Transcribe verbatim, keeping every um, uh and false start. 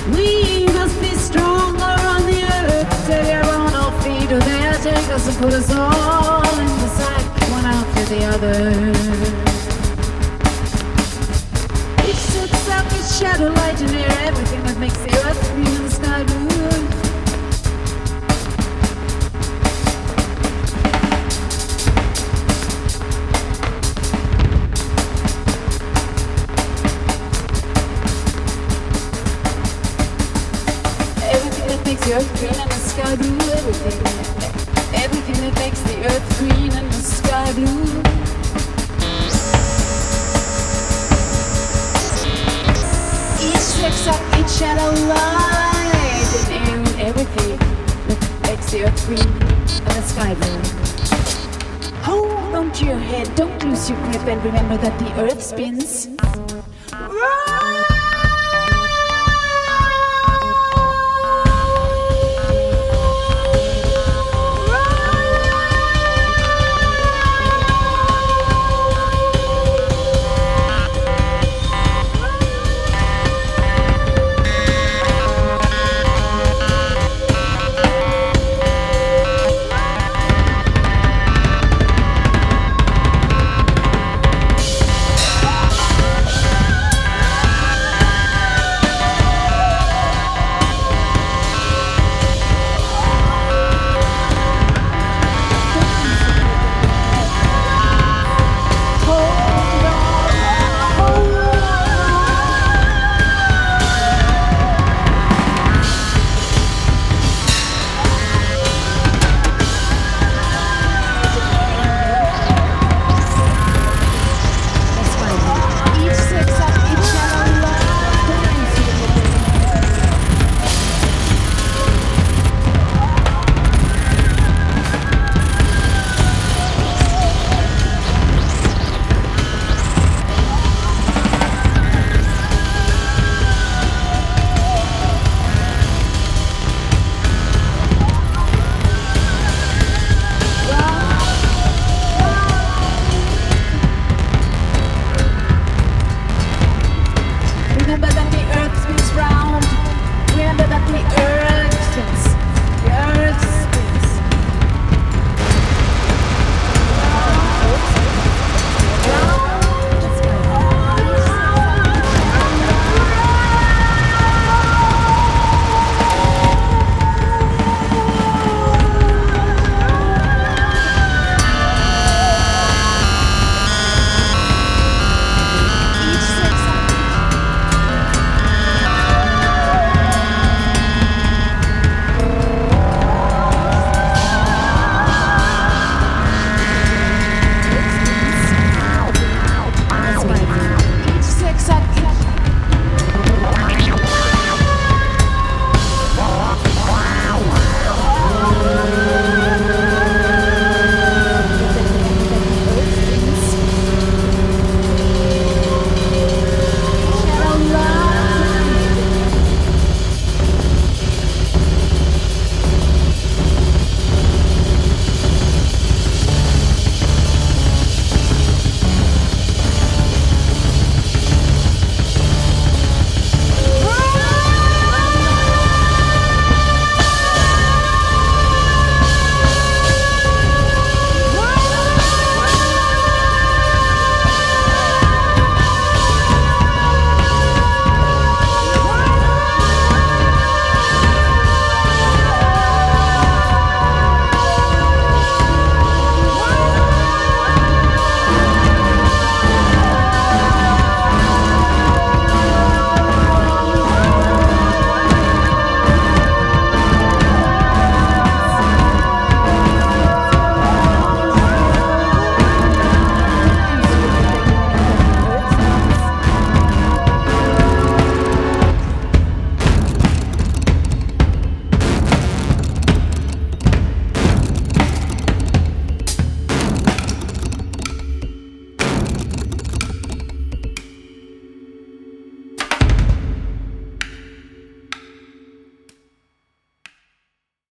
We must be stronger on the earth. Steadier on our feet, or they'll take us and put us all in the sack, one after the other. Each sets up its shadow light in air, everything that makes the earth green and the sky blue. Makes the earth green and the sky blue. Everything, everything that makes the earth green and the sky blue. Each takes up each shadow light and everything that makes the earth green and the sky blue. Hold on to your head, don't lose your grip, and remember that the earth spins. Right.